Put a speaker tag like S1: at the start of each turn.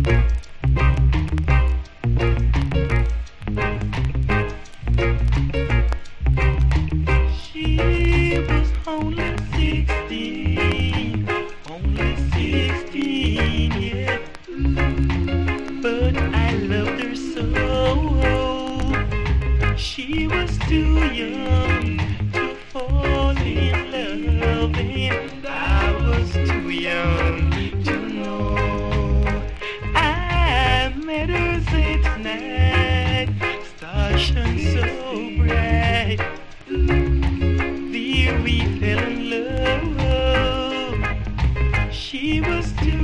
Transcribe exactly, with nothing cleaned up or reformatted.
S1: She was only sixteen, only sixteen, yeah. But I loved her so. She was too young to fall in love, and I was too young to know. I met her that night, stars shone so bright. There we fell in love. She was too